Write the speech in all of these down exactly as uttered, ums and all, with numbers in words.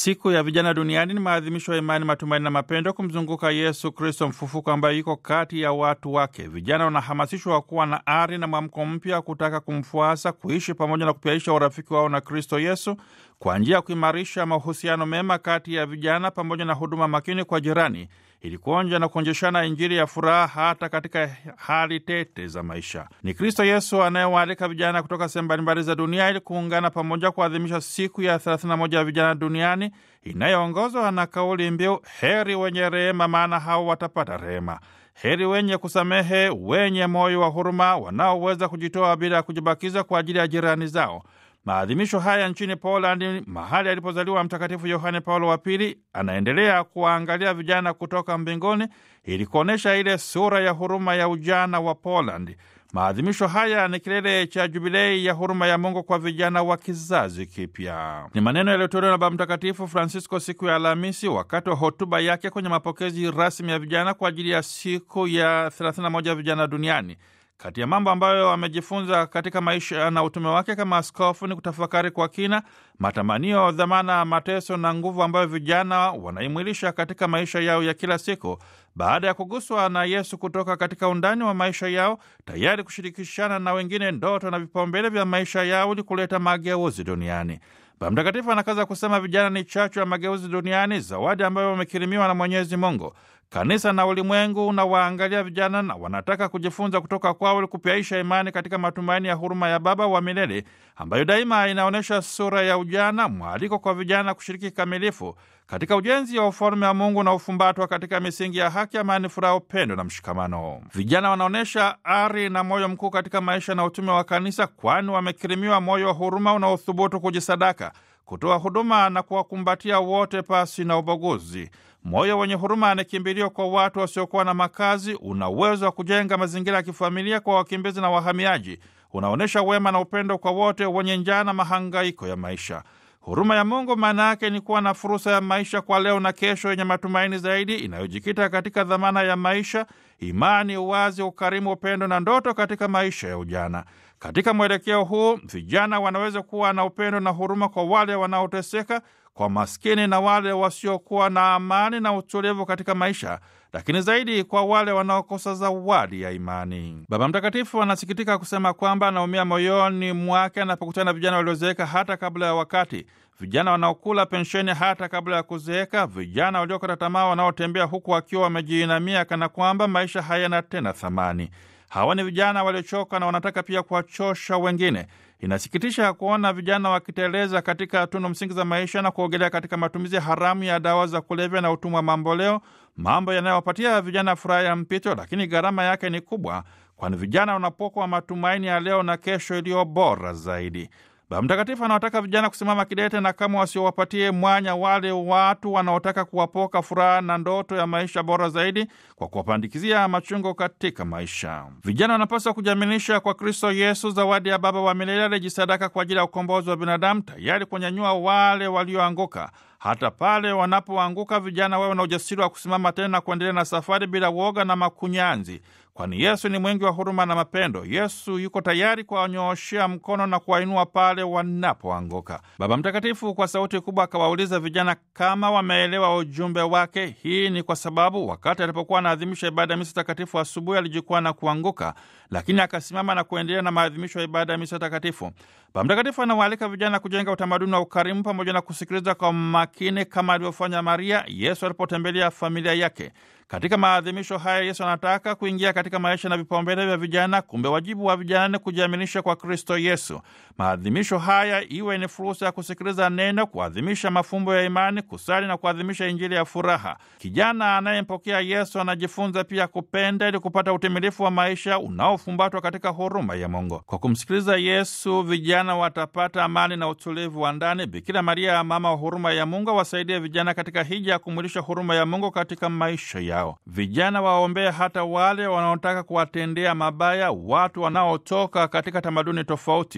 Siku ya vijana duniani ni maadhimisho ya imani, matumaini na mapendo kumzunguka Yesu Kristo mfufuko ambaye yuko kati ya watu wake. Vijana wanahamasishwa kuwa na ari na mwamko mpya kutaka kumfuasa, kuishi pamoja na kupiaisha urafiki wao na Kristo Yesu kwa njia ya kuimarisha mahusiano mema kati ya vijana pamoja na huduma makini kwa jirani ili kuonja na kuonjeshana Injili ya furaha hata katika hali tete za maisha. Ni Kristo Yesu anayewaalika vijana kutoka sehemu mbalimbali za dunia ili kuungana pamoja kuadhimisha siku ya thelathini na moja ya vijana duniani inayoongozwa na kauli mbiu heri wenye rehema, maana hao watapata rehema. Heri wenye kusamehe, wenye moyo wa huruma, wanaoweza kujitoa bila kujibakiza kwa ajili ya jirani zao. Maadhimisho haya nchini Poland, mahali alipozaliwa Mtakatifu Yohane Paulo wa Pili, anaendelea kuwaangalia vijana kutoka mbinguni ili kuonesha ile sura ya huruma ya ujana wa Poland. Maadhimisho haya ni kilele cha jubilei ya huruma ya Mungu kwa vijana wa kizazi kipya. Ni maneno yaliyotolewa na Baba Mtakatifu Francisco siku ya Alhamisi wakati wa hotuba yake kwenye mapokezi rasmi ya vijana kwa ajili ya siku ya thelathini na moja ya vijana duniani. Kati ya mambo ambayo amejifunza katika maisha na utume wake kama askofu ni kutafakari kwa kina matamanio, dhamana, mateso na nguvu ambayo vijana wanaimwilisha katika maisha yao ya kila siku baada ya kuguswa na Yesu kutoka katika undani wa maisha yao, tayari kushirikishana na wengine ndoto na vipaumbele vya maisha yao ili kuleta mageuzi duniani. Baba Mtakatifu anakaza kusema vijana ni chachu ya mageuzi duniani, zawadi ambayo wamekirimiwa na Mwenyezi Mungu. Kanisa na ulimwengu unawaangalia vijana na wanataka kujifunza kutoka kwao ili kupiaisha imani katika matumaini ya huruma ya Baba wa milele ambayo daima inaonyesha sura ya ujana, mwaliko kwa vijana kushiriki kikamilifu katika ujenzi wa ufalme wa Mungu na ufumbatwa katika misingi ya haki, amani, furaha, upendo na mshikamano. Vijana wanaonyesha ari na moyo mkuu katika maisha na utume wa kanisa, kwani wamekirimiwa moyo wa huruma unaothubutu kujisadaka, kutoa huduma na kuwakumbatia wote pasi na ubaguzi. Moyo wenye huruma ni kimbilio kwa watu wasiokuwa na makazi, una uwezo wa kujenga mazingira ya kifamilia kwa wakimbizi na wahamiaji, unaonyesha wema na upendo kwa wote wenye njaa na mahangaiko ya maisha. Huruma ya Mungu maana yake ni kuwa na fursa ya maisha kwa leo na kesho yenye matumaini zaidi, inayojikita katika dhamana ya maisha, imani, uwazi, ukarimu, upendo na ndoto katika maisha ya ujana. Katika mwelekeo huu, vijana wanaweza kuwa na upendo na huruma kwa wale wanaoteseka, kwa maskini na wale wasiokuwa na amani na utulivu katika maisha, lakini zaidi kwa wale wanaokosa zawadi ya imani. Baba Mtakatifu anasikitika kusema kwamba anaumia moyoni mwake anapokutana na vijana waliozeeka hata kabla ya wakati, vijana wanaokula pensheni hata kabla ya kuzeeka, vijana waliokata tamaa wanaotembea huku wakiwa wamejiinamia kana kwamba maisha hayana tena thamani. Hawa ni vijana waliochoka na wanataka pia kuwachosha wengine. Inasikitisha kuona vijana wakiteleza katika tunu msingi za maisha na kuogelea katika matumizi haramu ya dawa za kulevya na utumwa mamboleo, mambo yanayowapatia vijana furaha ya mpito, lakini gharama yake ni kubwa, kwani vijana wanapokwa matumaini ya leo na kesho iliyo bora zaidi. Baba Mtakatifu anawataka vijana kusimama kidete na kama wasiowapatie mwanya wale watu wanaotaka kuwapoka furaha na ndoto ya maisha bora zaidi kwa kuwapandikizia machungo katika maisha. Vijana wanapaswa kujiaminisha kwa Kristo Yesu, zawadi ya Baba wa milele aliyejisadaka kwa ajili ya ukombozi wa binadamu, tayari kunyanyua wale walioanguka. Hata pale wanapoanguka, vijana wawe na ujasiri wa kusimama tena na kuendelea na safari bila woga na makunyanzi, kwani Yesu ni mwingi wa huruma na mapendo. Yesu yuko tayari kuwanyooshea mkono na kuwainua pale wanapoanguka. Baba Mtakatifu kwa sauti kubwa akawauliza vijana kama wameelewa ujumbe wake. Hii ni kwa sababu wakati alipokuwa anaadhimisha ibada ya misa takatifu asubuhi alijikwaa na kuanguka, lakini akasimama na kuendelea na maadhimisho ya ibada ya misa takatifu. Baba Mtakatifu anawaalika vijana kujenga utamaduni wa ukarimu pamoja na kusikiliza kwa makini kama alivyofanya Maria Yesu alipotembelea familia yake. Katika maadhimisho haya Yesu anataka kuingia katika maisha na vipaumbele vya vijana, kumbe wajibu wa vijana ni kujiaminisha kwa Kristo Yesu. Maadhimisho haya iwe ni fursa ya kusikiliza neno, kuadhimisha mafumbo ya imani, kusali na kuadhimisha Injili ya furaha. Kijana anayempokea Yesu anajifunza pia kupenda ili kupata utimilifu wa maisha unaofumbatwa katika huruma ya Mungu. Kwa kumsikiliza Yesu, vijana watapata amani na utulivu wa ndani. Bikira Maria, mama wa huruma ya Mungu, wasaidie vijana katika hija ya kumwilisha huruma ya Mungu katika maisha yao. Vijana waombee hata wale wanaotaka kuwatendea mabaya watu wanaotoka katika tamaduni tofauti.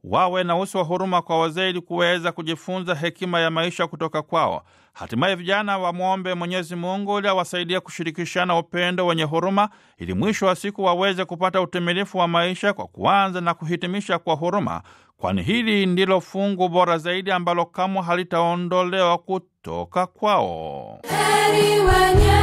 wawe na uso wa huruma kwa wazee ili kuweza kujifunza hekima ya maisha kutoka kwao. Hatimaye vijana wamwombe Mwenyezi Mungu ili awasaidie kushirikishana upendo wenye huruma ili mwisho wa siku waweze kupata utimilifu wa maisha kwa kuanza na kuhitimisha kwa huruma, kwani hili ndilo fungu bora zaidi ambalo kamwe halitaondolewa kutoka kwao. Heri wenye